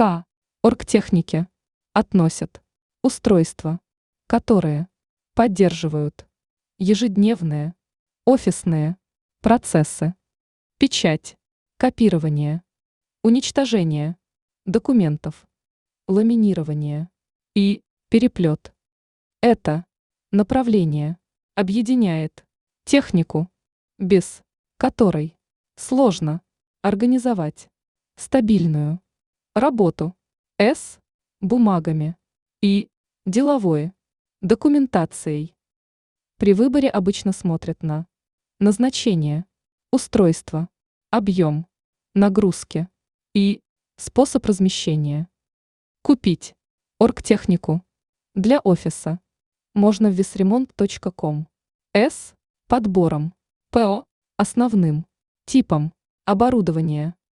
К оргтехнике относят устройства, которые поддерживают ежедневные офисные процессы, печать, копирование, уничтожение документов, ламинирование и переплет. Это направление объединяет технику, без которой сложно организовать стабильную работу с бумагами и деловой документацией. При выборе обычно смотрят на назначение устройства, объем нагрузки и способ размещения. Купить оргтехнику для офиса можно в visremont.com с подбором по основным типам оборудования.